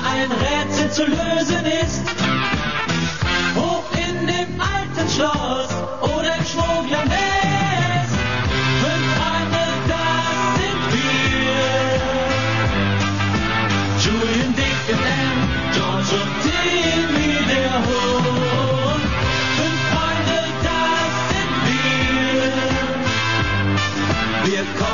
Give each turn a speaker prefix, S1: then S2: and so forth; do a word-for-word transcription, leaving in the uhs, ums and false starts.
S1: ein Rätsel zu lösen ist. Hoch in dem alten Schloss oder im Schmuggler-Nest. Fünf Freunde, das sind wir. Julian, Dick und Ann, George und Timmy, der Hund. Fünf Freunde, das sind wir. Wir kommen